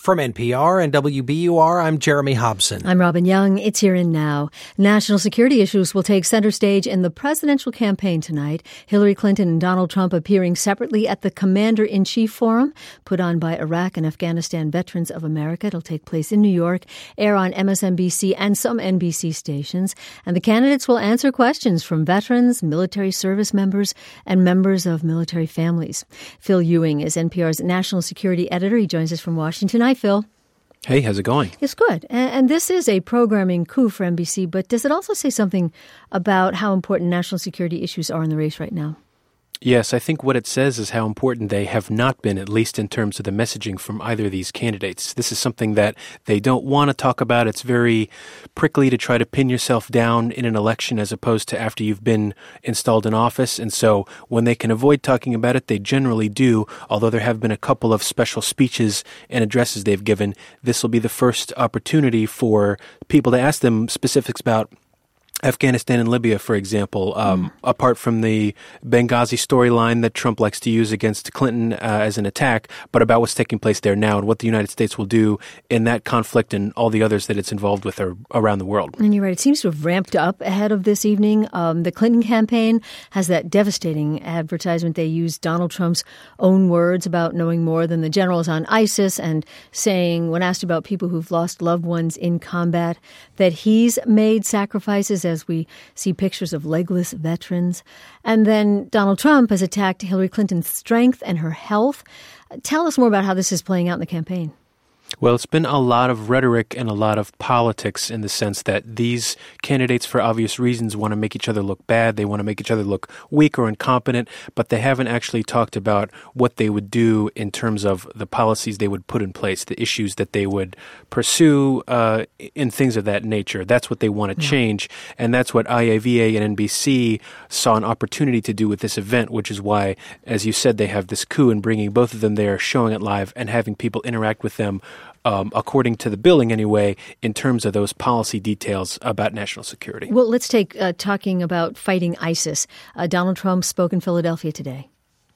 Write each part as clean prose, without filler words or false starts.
From NPR and WBUR, I'm Jeremy Hobson. I'm Robin Young. It's Here and Now. National security issues will take center stage in the presidential campaign tonight. Hillary Clinton and Donald Trump appearing separately at the Commander-in-Chief Forum, put on by Iraq and Afghanistan Veterans of America. It'll take place in New York, air on MSNBC and some NBC stations. And the candidates will answer questions from veterans, military service members, and members of military families. Phil Ewing is NPR's national security editor. He joins us from Washington. Hi, Phil. Hey, how's it going? It's good. And this is a programming coup for NBC, but does it also say something about how important national security issues are in the race right now? Yes, I think what it says is how important they have not been, at least in terms of the messaging from either of these candidates. This is something that they don't want to talk about. It's very prickly to try to pin yourself down in an election as opposed to after you've been installed in office. And so when they can avoid talking about it, they generally do, although there have been a couple of special speeches and addresses they've given. This will be the first opportunity for people to ask them specifics about Afghanistan and Libya, for example, apart from the Benghazi storyline that Trump likes to use against Clinton as an attack, but about what's taking place there now and what the United States will do in that conflict and all the others that it's involved with around the world. And you're right. It seems to have ramped up ahead of this evening. The Clinton campaign has that devastating advertisement. They used Donald Trump's own words about knowing more than the generals on ISIS and saying, when asked about people who've lost loved ones in combat, that he's made sacrifices, as we see pictures of legless veterans. And then Donald Trump has attacked Hillary Clinton's strength and her health. Tell us more about how this is playing out in the campaign. Well, it's been a lot of rhetoric and a lot of politics in the sense that these candidates, for obvious reasons, want to make each other look bad. They want to make each other look weak or incompetent, but they haven't actually talked about what they would do in terms of the policies they would put in place, the issues that they would pursue, and things of that nature. That's what they want to change, and that's what IAVA and NBC saw an opportunity to do with this event, which is why, as you said, they have this coup in bringing both of them there, showing it live, and having people interact with them according to the billing anyway, in terms of those policy details about national security. Well, let's take talking about fighting ISIS. Donald Trump spoke in Philadelphia today.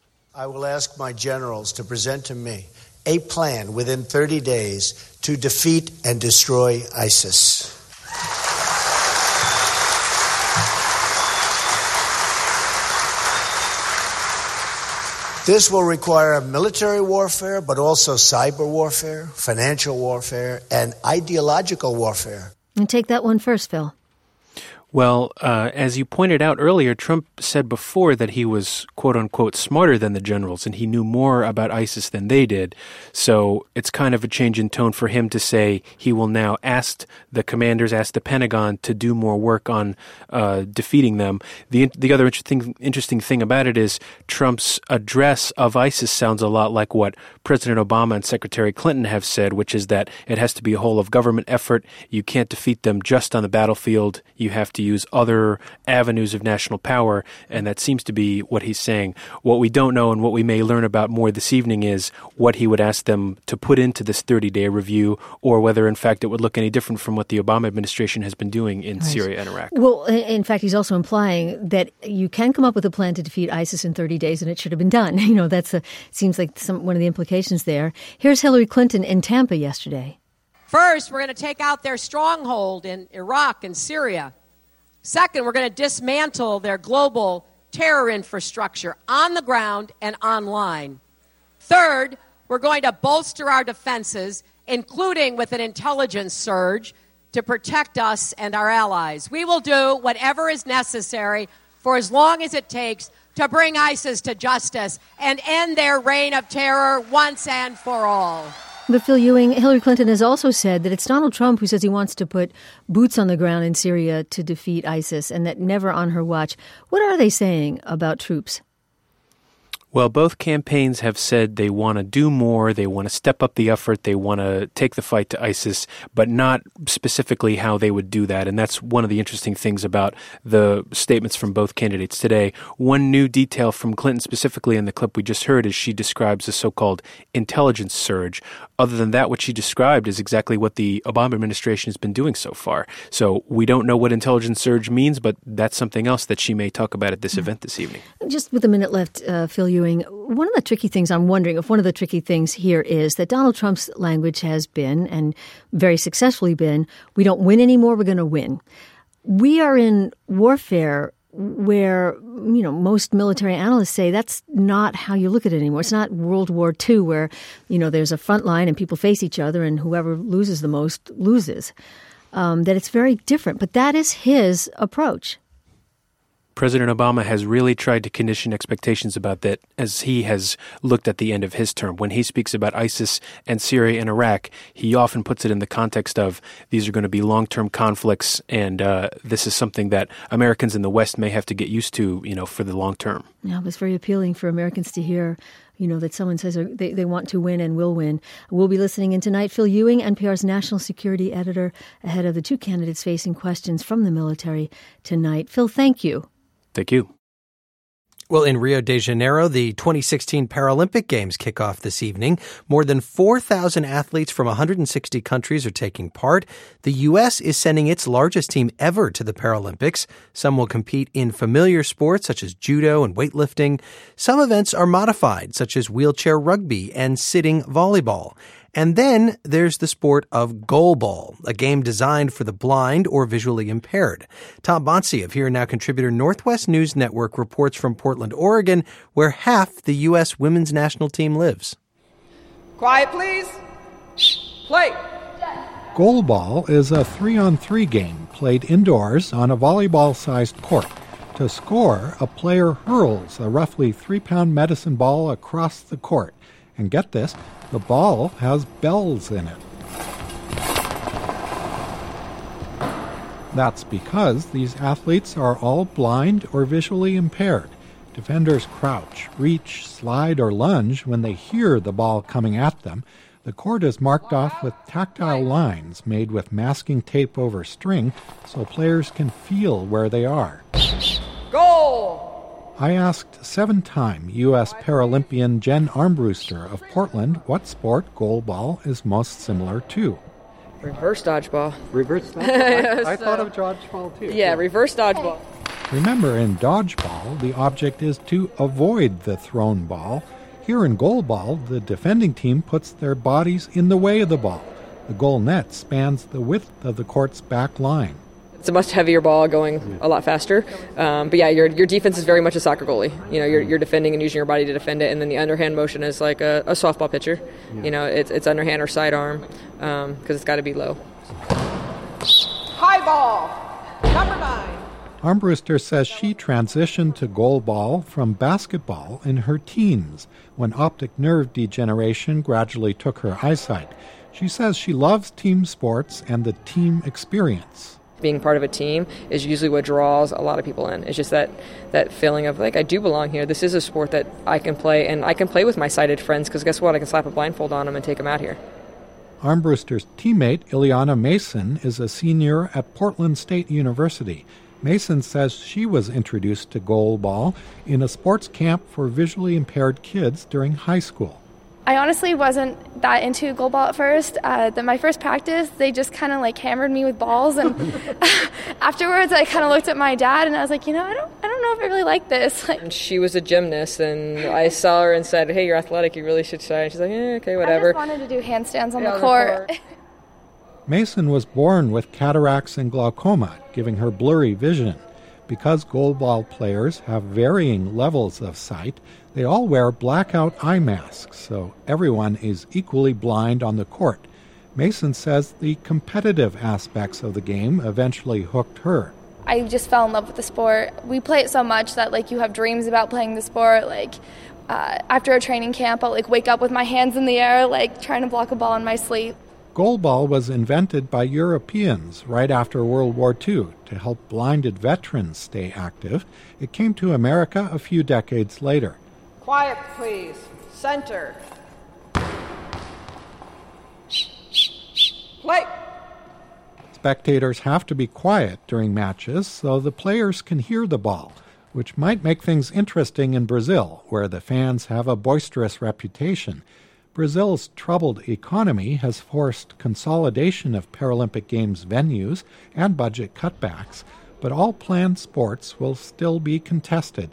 I will ask my generals to present to me a plan within 30 days to defeat and destroy ISIS. This will require military warfare, but also cyber warfare, financial warfare, and ideological warfare. And take that one first, Phil. Well, as you pointed out earlier, Trump said before that he was, quote unquote, smarter than the generals and he knew more about ISIS than they did. So it's kind of a change in tone for him to say he will now ask the commanders, ask the Pentagon to do more work on defeating them. The other interesting thing about it is Trump's address of ISIS sounds a lot like what President Obama and Secretary Clinton have said, which is that it has to be a whole of government effort. You can't defeat them just on the battlefield. You have to use other avenues of national power, and that seems to be what he's saying. What we don't know and what we may learn about more this evening is what he would ask them to put into this 30-day review, or whether, in fact, it would look any different from what the Obama administration has been doing in Syria and Iraq. Well, in fact, he's also implying that you can come up with a plan to defeat ISIS in 30 days, and it should have been done. You know, seems like one of the implications there. Here's Hillary Clinton in Tampa yesterday. First, we're going to take out their stronghold in Iraq and Syria. Second, we're going to dismantle their global terror infrastructure on the ground and online. Third, we're going to bolster our defenses, including with an intelligence surge, to protect us and our allies. We will do whatever is necessary for as long as it takes to bring ISIS to justice and end their reign of terror once and for all. But Phil Ewing, Hillary Clinton has also said that it's Donald Trump who says he wants to put boots on the ground in Syria to defeat ISIS, and that never on her watch. What are they saying about troops? Well, both campaigns have said they want to do more, they want to step up the effort, they want to take the fight to ISIS, but not specifically how they would do that. And that's one of the interesting things about the statements from both candidates today. One new detail from Clinton specifically in the clip we just heard is she describes the so-called intelligence surge. Other than that, what she described is exactly what the Obama administration has been doing so far. So we don't know what intelligence surge means, but that's something else that she may talk about at this event this evening. Just with a minute left, Phil Ewing, Ewing. One of the tricky things, I'm wondering if one of the tricky things here is that Donald Trump's language has been, and very successfully been, we don't win anymore, we're going to win. We are in warfare where, most military analysts say that's not how you look at it anymore. It's not World War II where, there's a front line and people face each other and whoever loses the most loses. That it's very different. But that is his approach. President Obama has really tried to condition expectations about that as he has looked at the end of his term. When he speaks about ISIS and Syria and Iraq, he often puts it in the context of these are going to be long-term conflicts, and this is something that Americans in the West may have to get used to, for the long term. Yeah, it was very appealing for Americans to hear, that someone says they want to win and will win. We'll be listening in tonight. Phil Ewing, NPR's national security editor, ahead of the two candidates facing questions from the military tonight. Phil, thank you. Thank you. Well, in Rio de Janeiro, the 2016 Paralympic Games kick off this evening. More than 4,000 athletes from 160 countries are taking part. The U.S. is sending its largest team ever to the Paralympics. Some will compete in familiar sports such as judo and weightlifting. Some events are modified, such as wheelchair rugby and sitting volleyball. And then there's the sport of goalball, a game designed for the blind or visually impaired. Tom Bonsi of Here and Now contributor Northwest News Network reports from Portland, Oregon, where half the U.S. women's national team lives. Quiet, please. Play. Goalball is a 3-on-3 game played indoors on a volleyball-sized court. To score, a player hurls a roughly 3-pound medicine ball across the court. And get this, the ball has bells in it. That's because these athletes are all blind or visually impaired. Defenders crouch, reach, slide, or lunge when they hear the ball coming at them. The court is marked off with tactile lines made with masking tape over string so players can feel where they are. Goal! I asked 7-time U.S. Paralympian Jen Armbruster of Portland what sport goalball is most similar to. Reverse dodgeball. Reverse dodgeball? I thought of dodgeball too. Yeah, reverse dodgeball. Remember, in dodgeball, the object is to avoid the thrown ball. Here in goalball, the defending team puts their bodies in the way of the ball. The goal net spans the width of the court's back line. It's a much heavier ball going a lot faster. But yeah, your defense is very much a soccer goalie. You're defending and using your body to defend it, and then the underhand motion is like a softball pitcher. Yeah. It's underhand or sidearm because it's got to be low. High ball, number 9. Armbruster says she transitioned to goalball from basketball in her teens when optic nerve degeneration gradually took her eyesight. She says she loves team sports and the team experience. Being part of a team is usually what draws a lot of people in. It's just that feeling of like, I do belong here. This is a sport that I can play, and I can play with my sighted friends because guess what? I can slap a blindfold on them and take them out here. Armbruster's teammate, Ileana Mason, is a senior at Portland State University. Mason says she was introduced to goalball in a sports camp for visually impaired kids during high school. I honestly wasn't that into goalball at first. My first practice, they just kind of hammered me with balls, and afterwards I kind of looked at my dad and I was like, I don't know if I really like this. And she was a gymnast, and I saw her and said, "Hey, you're athletic. You really should try." And she's like, "Okay, whatever." I just wanted to do handstands on the court. Mason was born with cataracts and glaucoma, giving her blurry vision. Because goalball players have varying levels of sight, they all wear blackout eye masks, so everyone is equally blind on the court. Mason says the competitive aspects of the game eventually hooked her. I just fell in love with the sport. We play it so much that you have dreams about playing the sport. After a training camp, I'll wake up with my hands in the air, trying to block a ball in my sleep. Goalball was invented by Europeans right after World War II to help blinded veterans stay active. It came to America a few decades later. Quiet, please. Center. Play. Spectators have to be quiet during matches so the players can hear the ball, which might make things interesting in Brazil, where the fans have a boisterous reputation. Brazil's troubled economy has forced consolidation of Paralympic Games venues and budget cutbacks, but all planned sports will still be contested.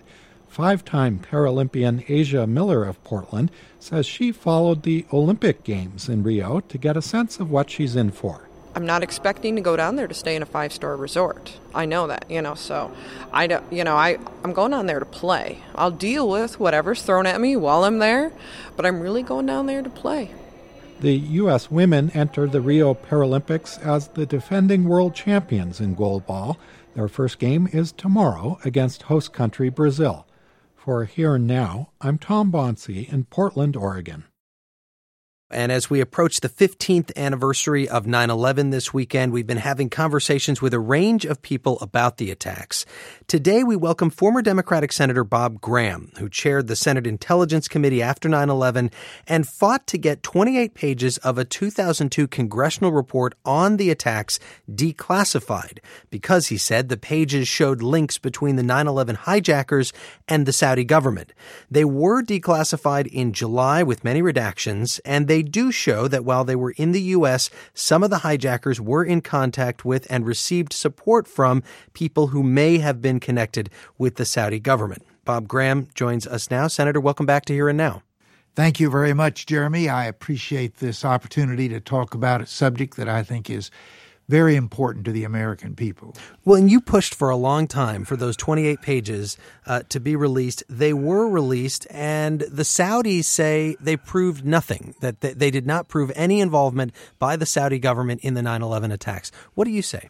5-time Paralympian Asia Miller of Portland says she followed the Olympic Games in Rio to get a sense of what she's in for. I'm not expecting to go down there to stay in a 5-star resort. I know that, so I'm going down there to play. I'll deal with whatever's thrown at me while I'm there, but I'm really going down there to play. The U.S. women entered the Rio Paralympics as the defending world champions in goalball. Their first game is tomorrow against host country Brazil. For Here and Now, I'm Tom Bonsi in Portland, Oregon. And as we approach the 15th anniversary of 9/11 this weekend, we've been having conversations with a range of people about the attacks. Today, we welcome former Democratic Senator Bob Graham, who chaired the Senate Intelligence Committee after 9/11 and fought to get 28 pages of a 2002 congressional report on the attacks declassified because, he said, the pages showed links between the 9/11 hijackers and the Saudi government. They were declassified in July with many redactions, and they do show that while they were in the U.S., some of the hijackers were in contact with and received support from people who may have been connected with the Saudi government. Bob Graham joins us now. Senator, welcome back to Here and Now. Thank you very much, Jeremy. I appreciate this opportunity to talk about a subject that I think is very important to the American people. Well, and you pushed for a long time for those 28 pages to be released. They were released, and the Saudis say they proved nothing, that they did not prove any involvement by the Saudi government in the 9/11 attacks. What do you say?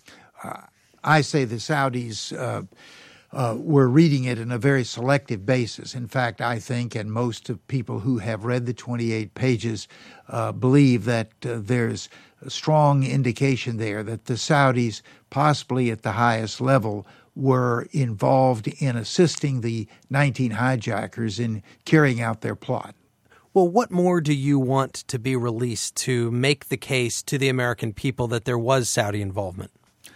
I say the Saudis were reading it in a very selective basis. In fact, I think, and most of people who have read the 28 pages believe that there's a strong indication there that the Saudis, possibly at the highest level, were involved in assisting the 19 hijackers in carrying out their plot. Well, what more do you want to be released to make the case to the American people that there was Saudi involvement?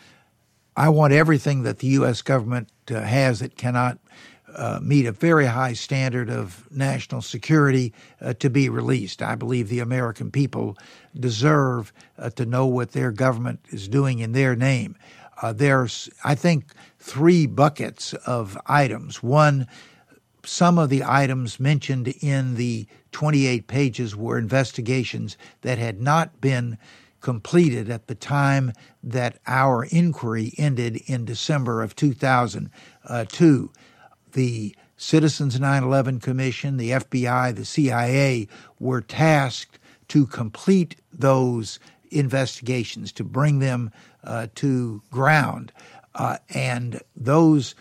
I want everything that the U.S. government has that cannot meet a very high standard of national security to be released. I believe the American people deserve to know what their government is doing in their name. There's, I think, 3 buckets of items. One, some of the items mentioned in the 28 pages were investigations that had not been completed at the time that our inquiry ended in December of 2002. The Citizens 9/11 Commission, the FBI, the CIA were tasked to complete those investigations, to bring them to ground. And those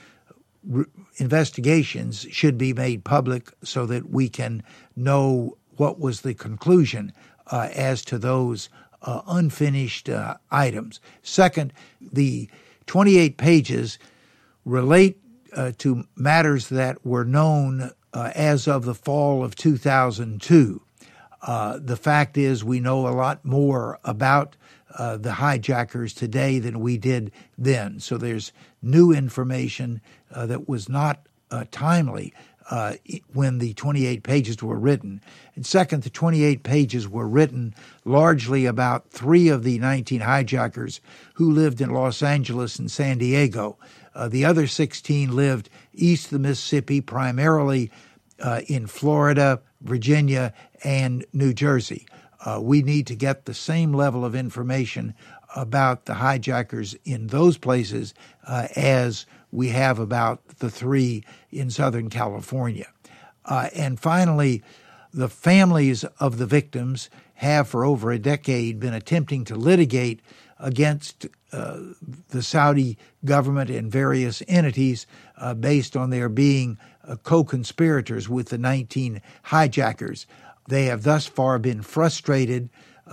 investigations should be made public so that we can know what was the conclusion as to those unfinished items. Second, the 28 pages relate to matters that were known as of the fall of 2002. The fact is we know a lot more about the hijackers today than we did then. So there's new information that was not timely when the 28 pages were written. And second, the 28 pages were written largely about 3 of the 19 hijackers who lived in Los Angeles and San Diego. The other 16 lived east of the Mississippi, primarily in Florida, Virginia, and New Jersey. We need to get the same level of information about the hijackers in those places as we have about the 3 in Southern California. And finally, the families of the victims have for over a decade been attempting to litigate against the Saudi government and various entities based on their being co-conspirators with the 19 hijackers. They have thus far been frustrated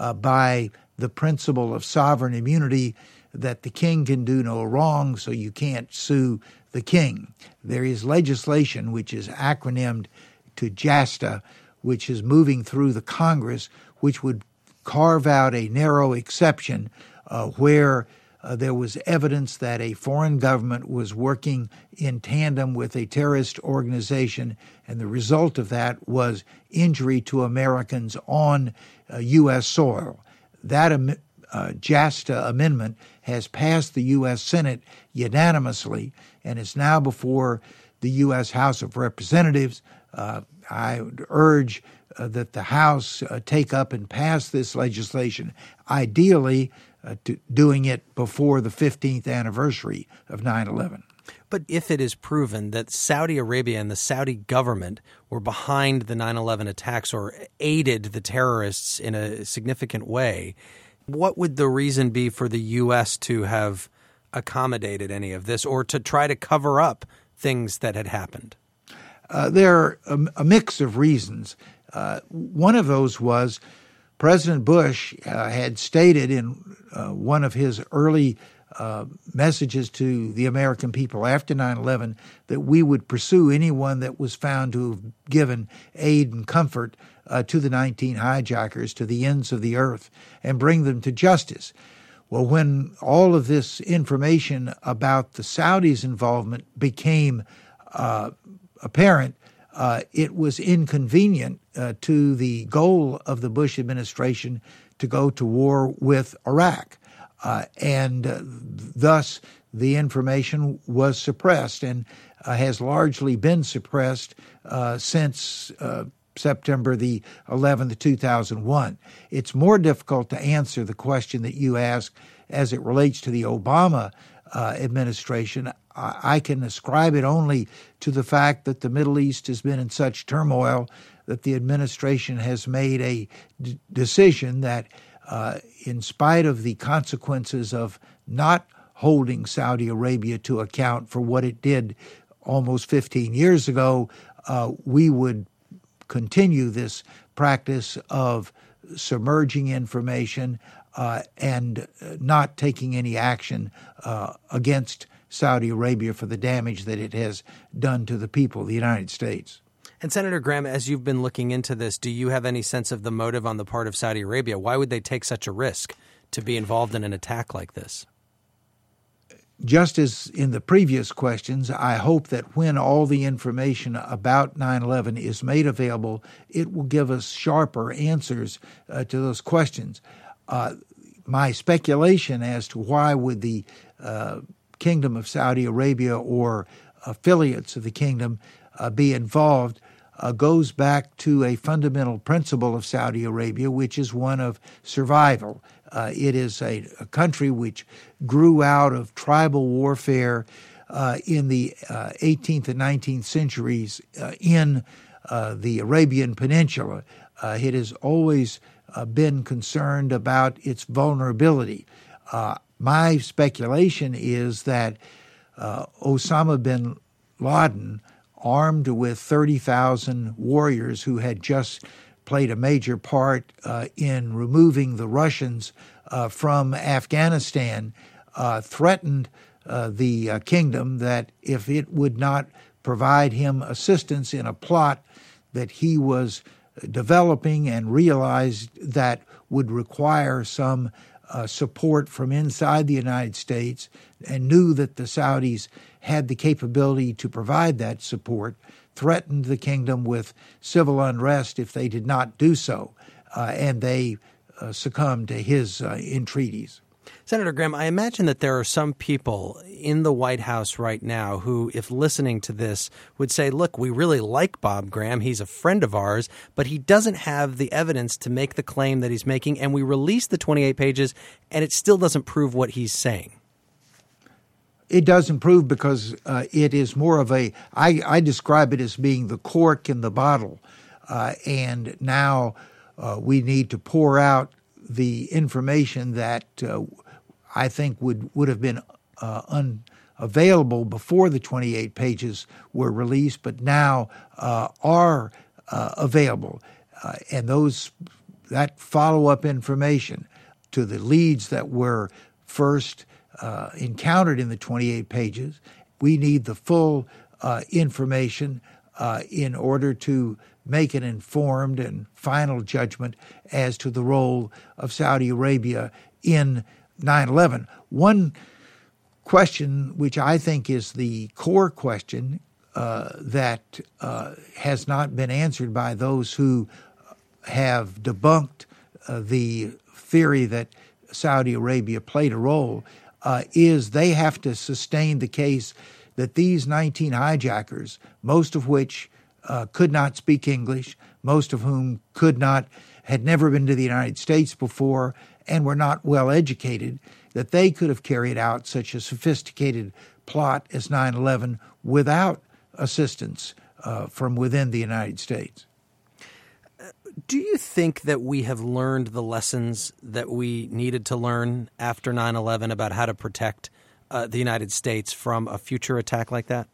by the principle of sovereign immunity, that the king can do no wrong, so you can't sue the king. There is legislation which is acronymed to JASTA, which is moving through the Congress, which would carve out a narrow exception where there was evidence that a foreign government was working in tandem with a terrorist organization, and the result of that was injury to Americans on U.S. soil. That JASTA amendment has passed the U.S. Senate unanimously and is now before the U.S. House of Representatives. I would urge that the House take up and pass this legislation, ideally doing it before the 15th anniversary of 9/11. But if it is proven that Saudi Arabia and the Saudi government were behind the 9/11 attacks or aided the terrorists in a significant way, what would the reason be for the U.S. to have accommodated any of this or to try to cover up things that had happened? There are a mix of reasons. One of those was President Bush had stated in one of his early messages to the American people after 9/11 that we would pursue anyone that was found to have given aid and comfort to the 19 hijackers to the ends of the earth and bring them to justice. Well, when all of this information about the Saudis' involvement became apparent, it was inconvenient to the goal of the Bush administration to go to war with Iraq. And thus the information was suppressed and has largely been suppressed since September the 11th, 2001. It's more difficult to answer the question that you ask as it relates to the Obama administration. I can ascribe it only to the fact that the Middle East has been in such turmoil that the administration has made a decision that in spite of the consequences of not holding Saudi Arabia to account for what it did almost 15 years ago, we would continue this practice of submerging information and not taking any action against Saudi Arabia for the damage that it has done to the people of the United States. And Senator Graham, as you've been looking into this, do you have any sense of the motive on the part of Saudi Arabia? Why would they take such a risk to be involved in an attack like this? Just as in the previous questions, I hope that when all the information about 9/11 is made available, it will give us sharper answers to those questions. My speculation as to why would the Kingdom of Saudi Arabia or affiliates of the kingdom be involved goes back to a fundamental principle of Saudi Arabia, which is one of survival. It is a country which grew out of tribal warfare in the 18th and 19th centuries in the Arabian Peninsula. It has always been concerned about its vulnerability. My speculation is that Osama bin Laden, armed with 30,000 warriors who had just played a major part in removing the Russians from Afghanistan, threatened the kingdom that if it would not provide him assistance in a plot that he was developing and realized that would require some support from inside the United States, and knew that the Saudis had the capability to provide that support, threatened the kingdom with civil unrest if they did not do so, and they succumbed to his entreaties. Senator Graham, I imagine that there are some people in the White House right now who, if listening to this, would say, look, we really like Bob Graham. He's a friend of ours, but he doesn't have the evidence to make the claim that he's making. And we released the 28 pages, and it still doesn't prove what he's saying. It doesn't prove because it is more of I describe it as being the cork in the bottle. And now we need to pour out the information that I think would have been unavailable before the 28 pages were released, but now are available. And that follow-up information to the leads that were first encountered in the 28 pages, we need the full information in order to make an informed and final judgment as to the role of Saudi Arabia in 9/11. One question, which I think is the core question that has not been answered by those who have debunked the theory that Saudi Arabia played a role, is they have to sustain the case that these 19 hijackers, most of which could not speak English, most of whom had never been to the United States before and were not well educated, that they could have carried out such a sophisticated plot as 9/11 without assistance from within the United States. Do you think that we have learned the lessons that we needed to learn after 9/11 about how to protect the United States from a future attack like that?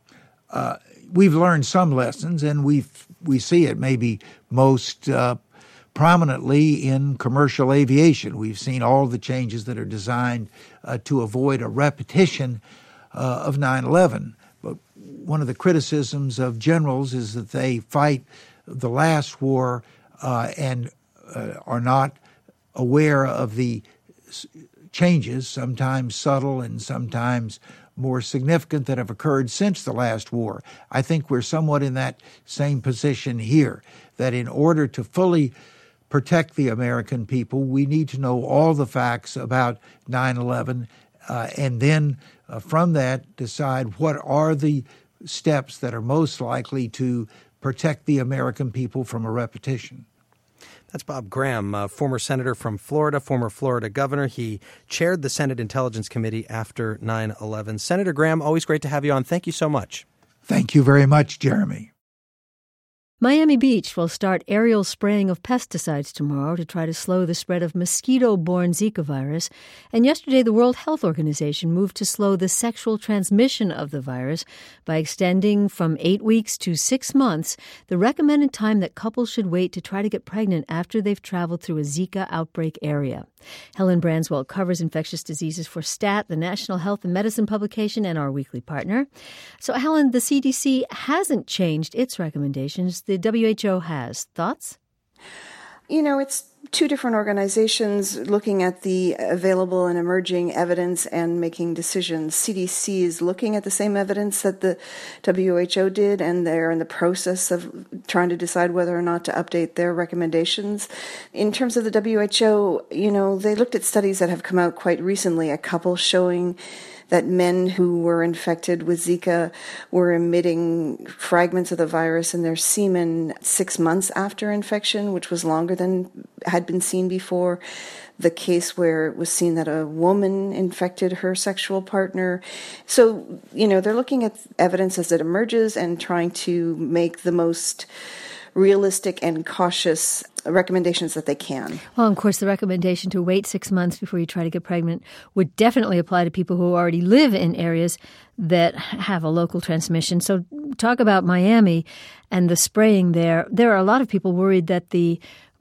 We've learned some lessons, and we see it maybe most prominently in commercial aviation. We've seen all the changes that are designed to avoid a repetition of 9/11. But one of the criticisms of generals is that they fight the last war and are not aware of the changes, sometimes subtle and sometimes more significant, that have occurred since the last war. I think we're somewhat in that same position here, that in order to fully protect the American people, we need to know all the facts about 9/11 and then from that decide what are the steps that are most likely to protect the American people from a repetition. That's Bob Graham, former senator from Florida, former Florida governor. He chaired the Senate Intelligence Committee after 9/11. Senator Graham, always great to have you on. Thank you so much. Thank you very much, Jeremy. Miami Beach will start aerial spraying of pesticides tomorrow to try to slow the spread of mosquito-borne Zika virus. And yesterday, the World Health Organization moved to slow the sexual transmission of the virus by extending from 8 weeks to 6 months the recommended time that couples should wait to try to get pregnant after they've traveled through a Zika outbreak area. Helen Branswell covers infectious diseases for STAT, the National Health and Medicine publication, and our weekly partner. So, Helen, the CDC hasn't changed its recommendations. The WHO has. Thoughts? You know, it's two different organizations looking at the available and emerging evidence and making decisions. CDC is looking at the same evidence that the WHO did, and they're in the process of trying to decide whether or not to update their recommendations. In terms of the WHO, you know, they looked at studies that have come out quite recently, a couple showing that men who were infected with Zika were emitting fragments of the virus in their semen 6 months after infection, which was longer than had been seen before. The case where it was seen that a woman infected her sexual partner. So, you know, they're looking at evidence as it emerges and trying to make the most realistic and cautious recommendations that they can. Well, of course, the recommendation to wait 6 months before you try to get pregnant would definitely apply to people who already live in areas that have a local transmission. So talk about Miami and the spraying there. There are a lot of people worried that the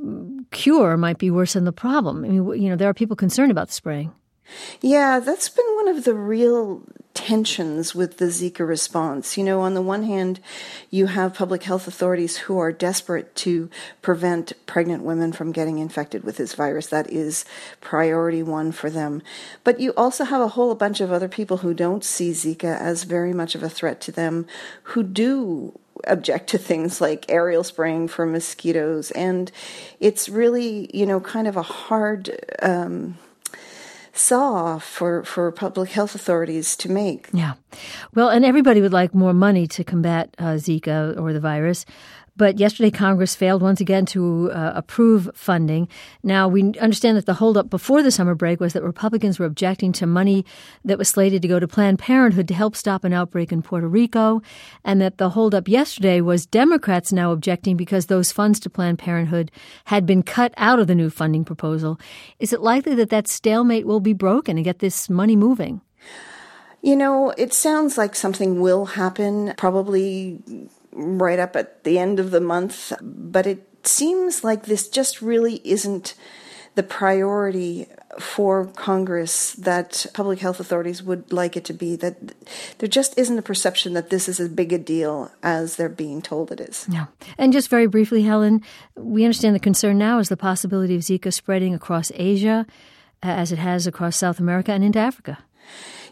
cure might be worse than the problem. I mean, you know, there are people concerned about the spraying. Yeah, that's been one of the real tensions with the Zika response. You know, on the one hand, you have public health authorities who are desperate to prevent pregnant women from getting infected with this virus. That is priority one for them. But you also have a whole bunch of other people who don't see Zika as very much of a threat to them, who do object to things like aerial spraying for mosquitoes. And it's really, you know, kind of a hard saw for public health authorities to make. Yeah. Well, and everybody would like more money to combat Zika or the virus. But yesterday, Congress failed once again to approve funding. Now, we understand that the holdup before the summer break was that Republicans were objecting to money that was slated to go to Planned Parenthood to help stop an outbreak in Puerto Rico, and that the holdup yesterday was Democrats now objecting because those funds to Planned Parenthood had been cut out of the new funding proposal. Is it likely that that stalemate will be broken and get this money moving? You know, it sounds like something will happen, probably right up at the end of the month, but it seems like this just really isn't the priority for Congress that public health authorities would like it to be, that there just isn't a perception that this is as big a deal as they're being told it is. Yeah. And just very briefly, Helen, we understand the concern now is the possibility of Zika spreading across Asia, as it has across South America and into Africa.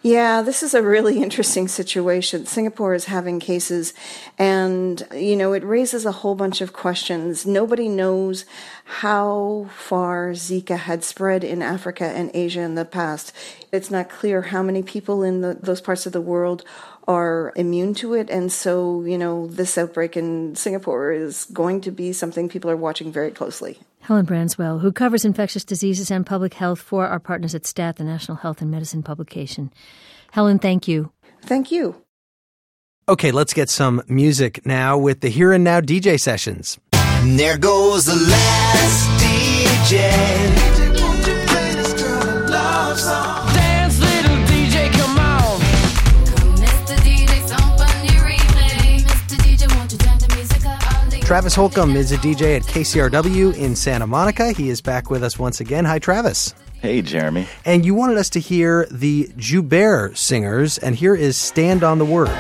Yeah, this is a really interesting situation. Singapore is having cases, and, it raises a whole bunch of questions. Nobody knows how far Zika had spread in Africa and Asia in the past. It's not clear how many people in those parts of the world are immune to it, and so, this outbreak in Singapore is going to be something people are watching very closely. Helen Branswell, who covers infectious diseases and public health for our partners at STAT, the National Health and Medicine publication. Helen, thank you. Thank you. Okay, let's get some music now with the Here and Now DJ sessions. And there goes the last DJ. Won't you play this girl a love song? Dance, little DJ, come on. Mr. DJ, something you replay. Mr. DJ, won't you turn the music up? Travis Holcomb is a DJ at KCRW in Santa Monica. He is back with us once again. Hi, Travis. Hey, Jeremy. And you wanted us to hear the Joubert Singers, and here is Stand on the Word.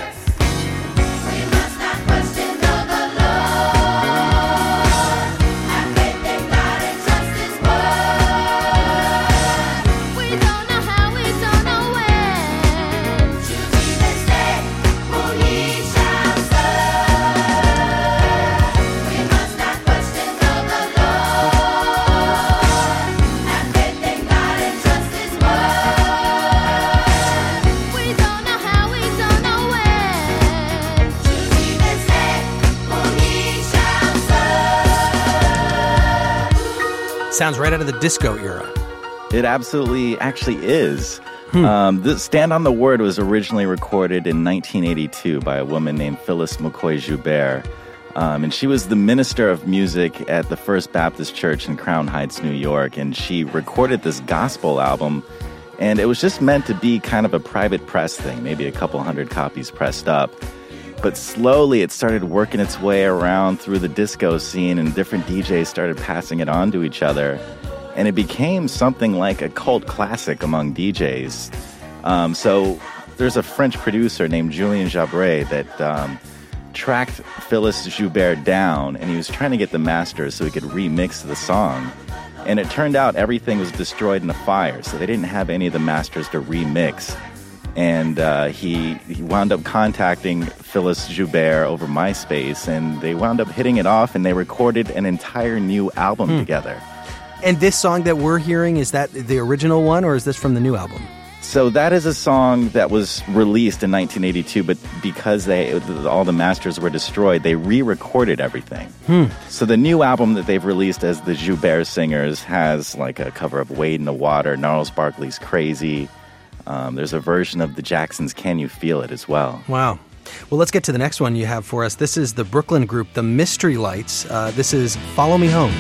Sounds right out of the disco era. It absolutely actually is. This Stand on the Word was originally recorded in 1982 by a woman named Phyllis McCoy Joubert. And she was the minister of music at the First Baptist Church in Crown Heights, New York. And she recorded this gospel album. And it was just meant to be kind of a private press thing, maybe a couple hundred copies pressed up. But slowly it started working its way around through the disco scene, and different DJs started passing it on to each other. And it became something like a cult classic among DJs. So there's a French producer named Julien Jabret that tracked Phyllis Joubert down, and he was trying to get the masters so he could remix the song. And it turned out everything was destroyed in a fire, so they didn't have any of the masters to remix. And he wound up contacting Phyllis Joubert over MySpace, and they wound up hitting it off, and they recorded an entire new album together. And this song that we're hearing, is that the original one, or is this from the new album? So that is a song that was released in 1982, but because all the masters were destroyed, they re-recorded everything. So the new album that they've released as the Joubert Singers has like a cover of Wade in the Water, Gnarls Barkley's Crazy. There's a version of the Jacksons' Can You Feel It as well. Wow. Well, let's get to the next one you have for us. This is the Brooklyn group, the Mystery Lights. This is Follow Me Home.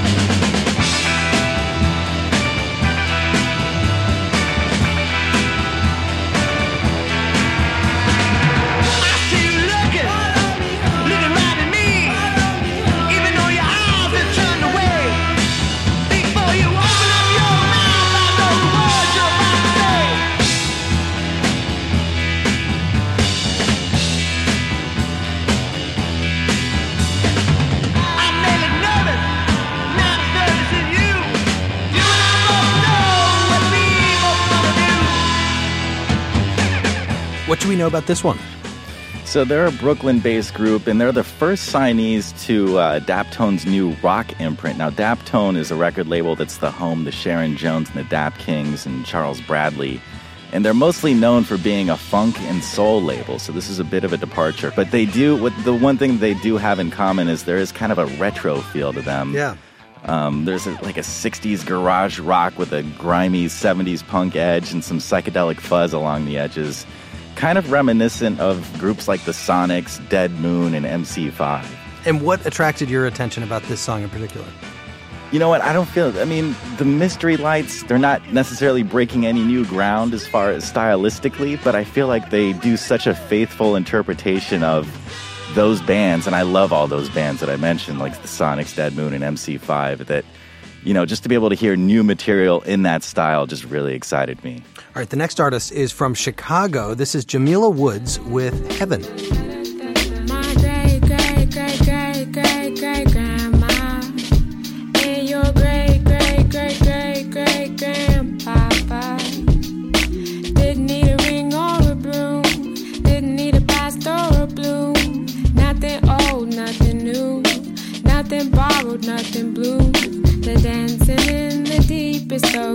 What do we know about this one? So they're a Brooklyn-based group, and they're the first signees to Daptone's new rock imprint. Now, Daptone is a record label that's the home to Sharon Jones and the Dap Kings and Charles Bradley. And they're mostly known for being a funk and soul label, so this is a bit of a departure. But the one thing they do have in common is there is kind of a retro feel to them. Yeah. There's like a 60s garage rock with a grimy 70s punk edge and some psychedelic fuzz along the edges. Kind of reminiscent of groups like the Sonics, Dead Moon, and MC5. And what attracted your attention about this song in particular? You know what? The Mystery Lights, they're not necessarily breaking any new ground as far as stylistically, but I feel like they do such a faithful interpretation of those bands, and I love all those bands that I mentioned, like the Sonics, Dead Moon, and MC5, that, just to be able to hear new material in that style just really excited me. All right, the next artist is from Chicago. This is Jamila Woods with Heaven. My great, great, great, great, great, great grandma and your great, great, great, great, great grandpapa didn't need a ring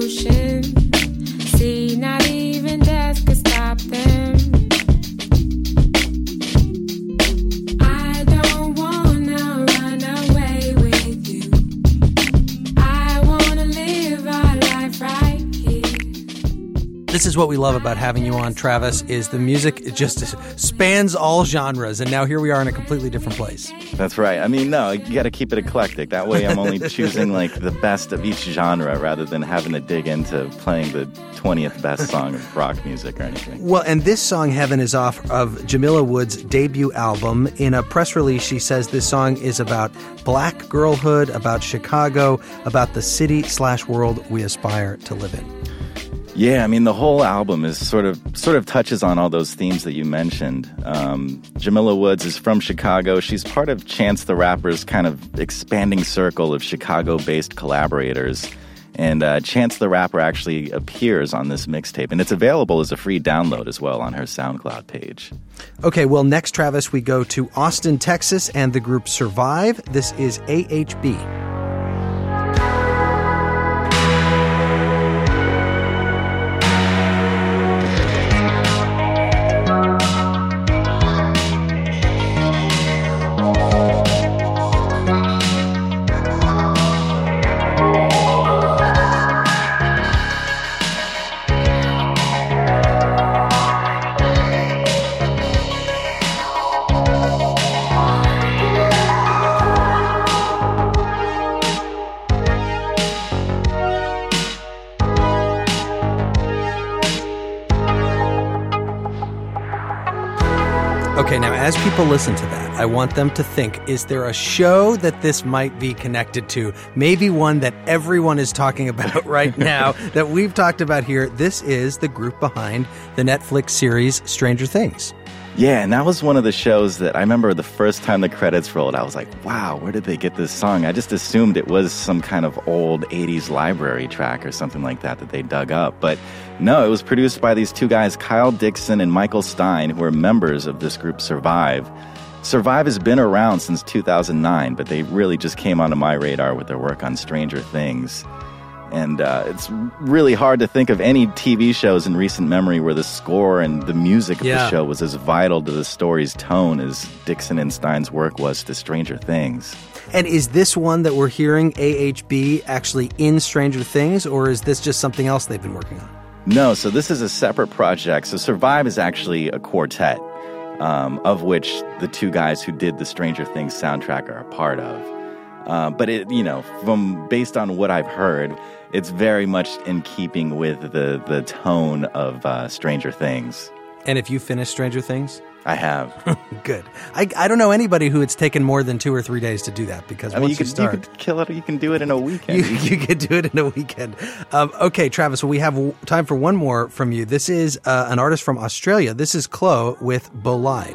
revolution. See, not even death could stop them. I don't wanna run away with you. I wanna live our life right here. This is what we love about having you on, Travis, is the music just spans all genres, and now here we are in a completely different place. That's right. I mean, no, you got to keep it eclectic. That way I'm only choosing like the best of each genre rather than having to dig into playing the 20th best song of rock music or anything. Well, and this song, Heaven, is off of Jamila Woods' debut album. In a press release, she says this song is about black girlhood, about Chicago, about the city/world we aspire to live in. Yeah, I mean, the whole album is sort of touches on all those themes that you mentioned. Jamila Woods is from Chicago. She's part of Chance the Rapper's kind of expanding circle of Chicago-based collaborators. And Chance the Rapper actually appears on this mixtape. And it's available as a free download as well on her SoundCloud page. Okay, well, next, Travis, we go to Austin, Texas, and the group Survive. This is AHB. Okay, now as people listen to that, I want them to think, is there a show that this might be connected to? Maybe one that everyone is talking about right now that we've talked about here. This is the group behind the Netflix series Stranger Things. Yeah, and that was one of the shows that I remember the first time the credits rolled, I was like, wow, where did they get this song? I just assumed it was some kind of old 80s library track or something like that they dug up. But no, it was produced by these two guys, Kyle Dixon and Michael Stein, who are members of this group Survive. Survive has been around since 2009, but they really just came onto my radar with their work on Stranger Things. And it's really hard to think of any TV shows in recent memory where the score and the music of the show was as vital to the story's tone as Dixon and Stein's work was to Stranger Things. And is this one that we're hearing, AHB, actually in Stranger Things, or is this just something else they've been working on? No, so this is a separate project. So Survive is actually a quartet, of which the two guys who did the Stranger Things soundtrack are a part of. But it, based on what I've heard, it's very much in keeping with the tone of Stranger Things. And if you finished Stranger Things? I have. Good. I don't know anybody who it's taken more than 2 or 3 days to do that, because once you start... You could kill it, you can do it in a weekend. You could do it in a weekend. Okay, Travis, well, we have time for one more from you. This is an artist from Australia. This is Chloe with Bolide.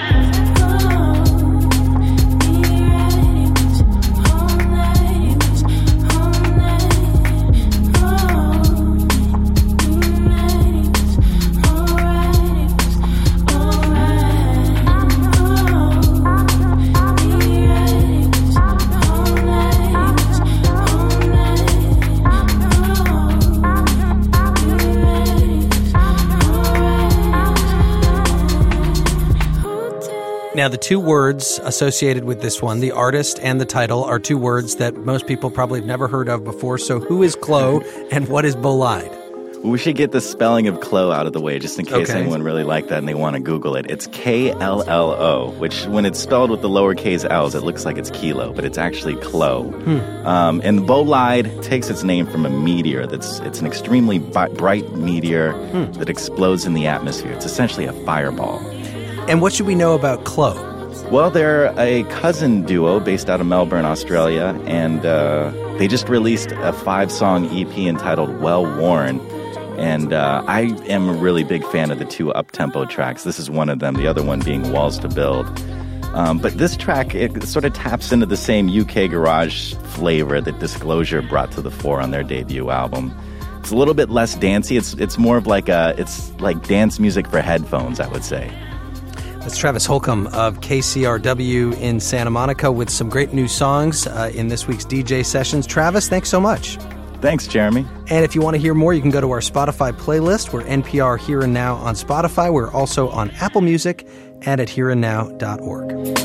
Now, the two words associated with this one, the artist and the title, are two words that most people probably have never heard of before. So who is Chloe and what is Bolide? We should get the spelling of Chloe out of the way just in case anyone really liked that and they want to Google it. It's K-L-L-O, which when it's spelled with the lowercase L's, it looks like it's kilo, but it's actually Chloe. And Bolide takes its name from a meteor. It's an extremely bright meteor that explodes in the atmosphere. It's essentially a fireball. And what should we know about Chloe? Well, they're a cousin duo based out of Melbourne, Australia, and they just released a 5-song EP entitled Well Worn. And I am a really big fan of the 2 up-tempo tracks. This is one of them, the other one being Walls to Build. But this track, it sort of taps into the same UK garage flavor that Disclosure brought to the fore on their debut album. It's a little bit less dancey. It's more of it's like dance music for headphones, I would say. That's Travis Holcomb of KCRW in Santa Monica with some great new songs in this week's DJ Sessions. Travis, thanks so much. Thanks, Jeremy. And if you want to hear more, you can go to our Spotify playlist. We're NPR Here and Now on Spotify. We're also on Apple Music and at hereandnow.org.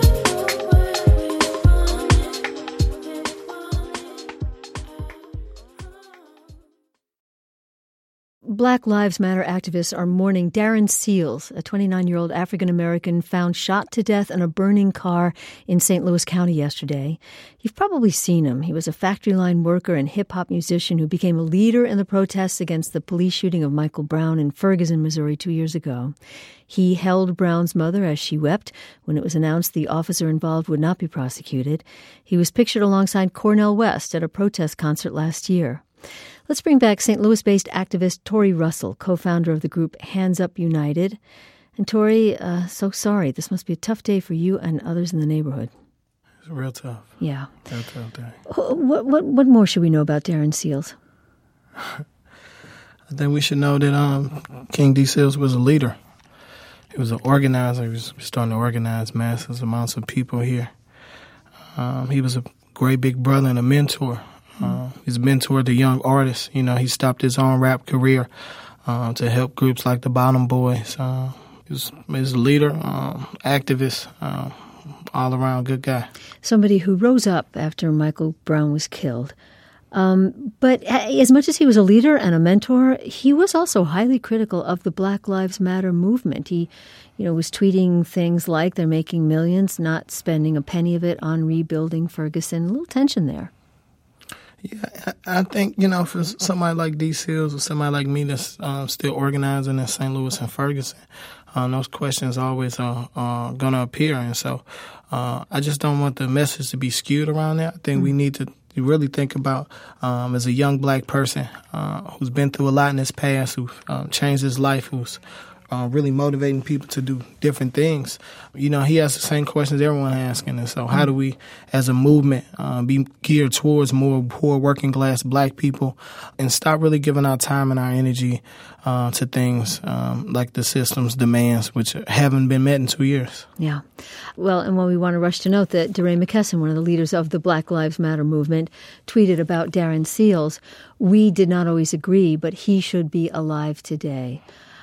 Black Lives Matter activists are mourning Darren Seals, a 29-year-old African-American found shot to death in a burning car in St. Louis County yesterday. You've probably seen him. He was a factory line worker and hip-hop musician who became a leader in the protests against the police shooting of Michael Brown in Ferguson, Missouri 2 years ago. He held Brown's mother as she wept when it was announced the officer involved would not be prosecuted. He was pictured alongside Cornel West at a protest concert last year. Let's bring back St. Louis-based activist Tori Russell, co-founder of the group Hands Up United. And Tori, so sorry. This must be a tough day for you and others in the neighborhood. It's real tough. Yeah. Real tough day. What more should we know about Darren Seals? I think we should know that King D. Seals was a leader. He was an organizer. He was starting to organize massive amounts of people here. He was a great big brother and a mentor. He's a mentor to young artists. You know, he stopped his own rap career to help groups like the Bottom Boys. He was a leader, activist, all-around good guy. Somebody who rose up after Michael Brown was killed. But as much as he was a leader and a mentor, he was also highly critical of the Black Lives Matter movement. He, was tweeting things like they're making millions, not spending a penny of it on rebuilding Ferguson. A little tension there. Yeah, I think, for somebody like D. Seals or somebody like me that's still organizing in St. Louis and Ferguson, those questions always are going to appear. And so I just don't want the message to be skewed around that. I think we need to really think about, as a young black person who's been through a lot in his past, who changed his life, who's really motivating people to do different things. He has the same questions everyone asking. And so how do we, as a movement, be geared towards more poor working class black people and stop really giving our time and our energy to things like the system's demands, which haven't been met in 2 years. Yeah. Well, and we want to rush to note that DeRay McKesson, one of the leaders of the Black Lives Matter movement, tweeted about Darren Seals, "We did not always agree, but he should be alive today."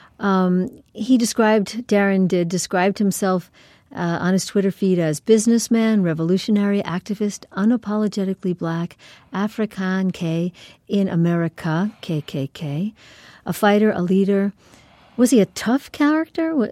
Darren described himself on his Twitter feed as businessman, revolutionary, activist, unapologetically black, Afrikaner in America, KKK, a fighter, a leader. Was he a tough character?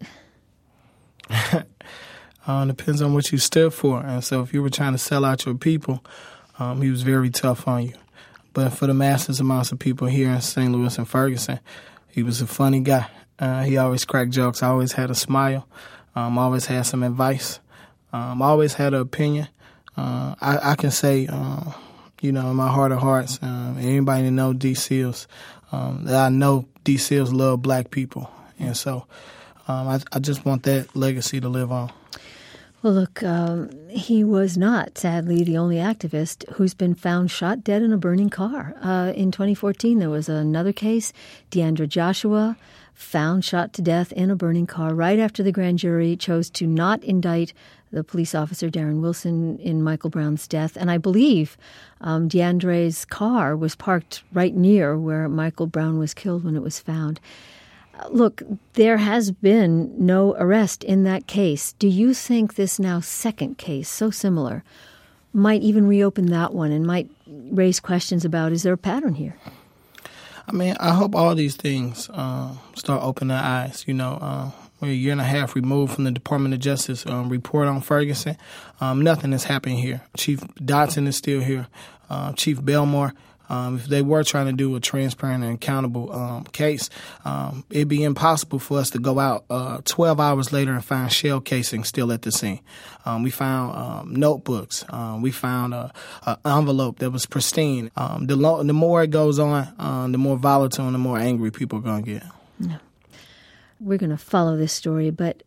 Depends on what you stood for. And so if you were trying to sell out your people, he was very tough on you. But for the massive amounts of people here in St. Louis and Ferguson, he was a funny guy. He always cracked jokes, always had a smile, always had some advice, always had an opinion. I can say, in my heart of hearts, anybody that knows D. Seals, that I know D. Seals love black people. And so I just want that legacy to live on. Well, look, he was not, sadly, the only activist who's been found shot dead in a burning car. In 2014, there was another case, Deandra Joshua, found shot to death in a burning car right after the grand jury chose to not indict the police officer, Darren Wilson, in Michael Brown's death. And I believe Deandra's car was parked right near where Michael Brown was killed when it was found. Look, there has been no arrest in that case. Do you think this now second case, so similar, might even reopen that one and might raise questions about, is there a pattern here? I mean, I hope all these things start opening our eyes. We're a year and a half removed from the Department of Justice report on Ferguson. Nothing has happened here. Chief Dotson is still here. Chief Belmore. If they were trying to do a transparent and accountable case, it'd be impossible for us to go out 12 hours later and find shell casing still at the scene. We found notebooks. We found an envelope that was pristine. The more it goes on, the more volatile and the more angry people are going to get. No. We're going to follow this story, but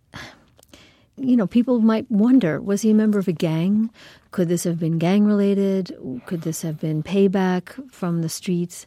people might wonder, was he a member of a gang? Could this have been gang-related? Could this have been payback from the streets?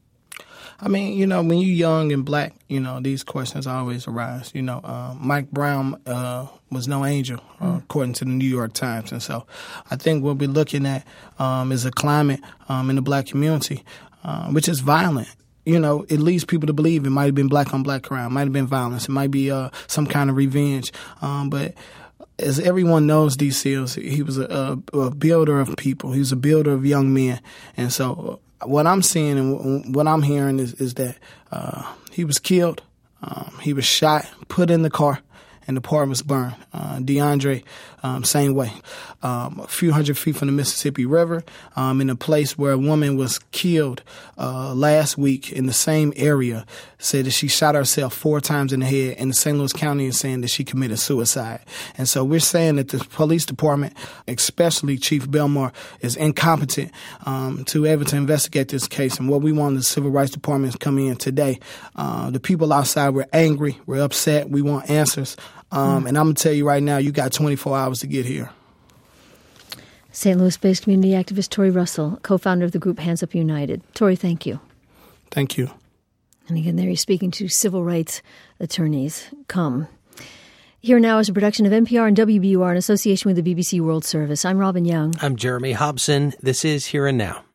I mean, when you're young and black, these questions always arise. Mike Brown was no angel, according to the New York Times. And so I think what we're looking at is a climate in the black community which is violent. It leads people to believe it might have been black on black crime, might have been violence, it might be some kind of revenge. But as everyone knows, D. Seals, he was a builder of people. He was a builder of young men. And so what I'm seeing and what I'm hearing is that he was killed, he was shot, put in the car, and the car was burned. DeAndre, same way. A few hundred feet from the Mississippi River, in a place where a woman was killed last week in the same area, said that she shot herself 4 times in the head, and the St. Louis County is saying that she committed suicide. And so we're saying that the police department, especially Chief Belmore, is incompetent to ever to investigate this case. And what we want the Civil Rights Department to come in today. The people outside, we're angry, we're upset, we want answers. And I'm going to tell you right now, you got 24 hours to get here. St. Louis-based community activist Tori Russell, co-founder of the group Hands Up United. Tori, thank you. Thank you. And again, there he's speaking to civil rights attorneys. Come. Here Now is a production of NPR and WBUR in association with the BBC World Service. I'm Robin Young. I'm Jeremy Hobson. This is Here and Now.